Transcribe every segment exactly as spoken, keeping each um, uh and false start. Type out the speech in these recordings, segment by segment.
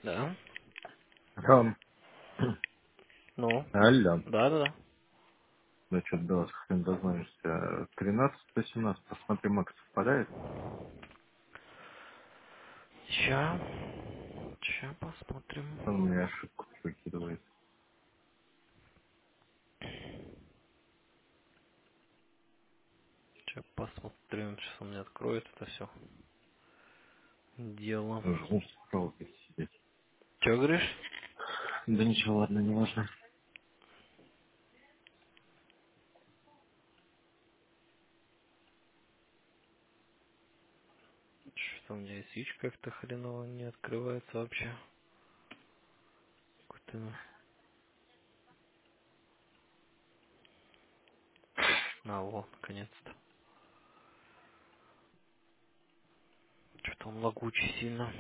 Да. Ром, Ну, алло. да, да, да. Ну что, да, с хрен дозвонишься. тринадцать по семнадцать, посмотри, Макс совпадает. Ща. Ща посмотрим. Он мне ошибку выкидывает. Ща посмотрим. Сейчас он мне откроет это все дело. Жму в проводе сидеть. Че говоришь? Да ничего, ладно, не важно. Что у меня и свич как-то хреново не открывается вообще. Какой-то... А, вот, наконец-то. Что-то он лагучий сильно.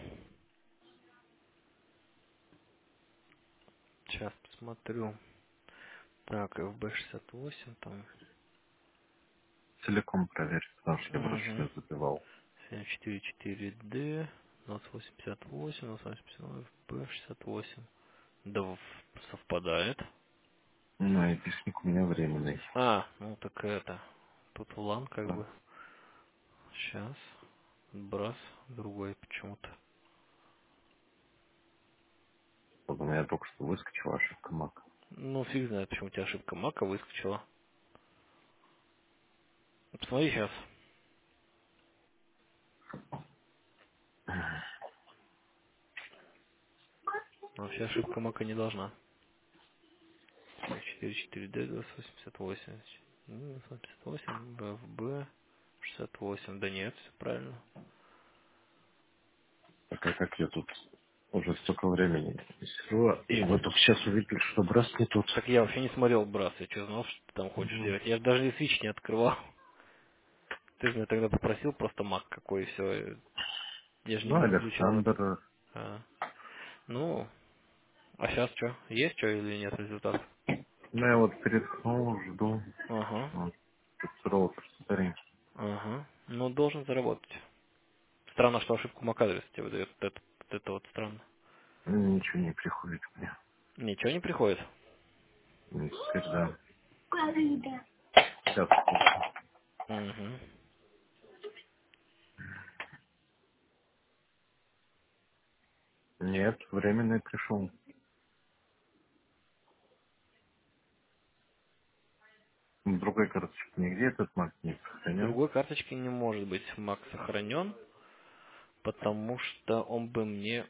Сейчас посмотрю. Так, эф бэ шестьдесят восемь там. Целиком проверь, потому что я просто Угу. сейчас забивал. семь четыре четыре дэ. двадцать восемь пятьдесят восемь, двадцать восемь пятьдесят восемь, эф бэ шестьдесят восемь. Да, в- совпадает. Ну, и писник у меня временный. А, ну так это. Тут лан как Да. бы. Сейчас. Брас другой почему-то. Вот у меня только что выскочила ошибка Мак. Ну, фиг знает, почему у тебя ошибка мака выскочила. Посмотри сейчас. Но вообще ошибка мака не должна. семь четыре четыре дэ, двадцать восемь пятьдесят восемь. Ну, двадцать восемь пятьдесят восемь, бэ эф бэ шестьдесят восемь. Да нет, все правильно. Так а как я тут уже столько времени сижу, и вот только сейчас увидел, что брас не тут. Так я вообще не смотрел брас, я что знал, что ты там хочешь Ну, делать. Я же даже и свич не открывал. Ты же меня тогда попросил просто мак какой и все. Я же ну, не включал этот. Александр, А, ну, а сейчас что? Есть что или нет результат? ну, я вот переткнул, жду. Ага, Вот, тут сурово посмотри. ага. Ну, должен заработать. Странно, что ошибку MAC-адреса тебе выдает. Вот это, вот это вот странно. Ничего не приходит мне. Ничего не приходит? Не теперь, да. Сейчас. Угу. Нет, временный пришел. На другой карточке нигде этот маг не С сохранен. другой карточки не может быть MAC сохранен, потому что он бы мне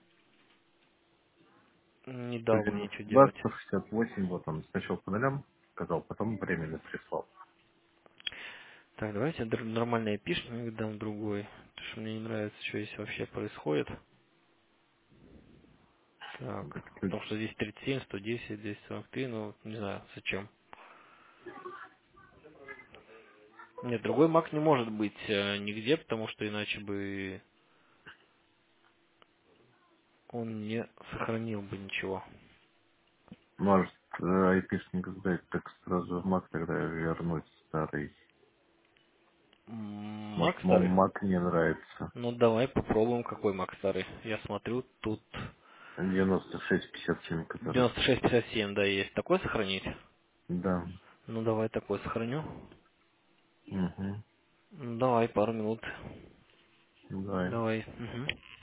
не дал бы Один ничего делать. двадцать шестьдесят восемь, вот он сначала по нулям сказал, потом временно прислал. Так, давайте др- нормальный айпишник дам другой. Потому что мне не нравится, что здесь вообще происходит. Так, Так, ключ. потому что здесь тридцать семь, сто десять, двести сорок три, ну, не знаю, зачем. Нет, другой Mac не может быть э, нигде, потому что иначе бы он не сохранил бы ничего. Может, э, айпишник сдать, так сразу в маг тогда вернуть старый. М, Может, Mac вам старый? маг не нравится. Ну, давай попробуем, какой Mac старый. Я смотрю, тут девяносто шесть пятьдесят семь, который. девяносто шесть пятьдесят семь, да, есть. Такой сохранить? Да. Ну, давай такой сохраню. Угу. Ну, давай, пару минут. Давай. Давай. Мгм.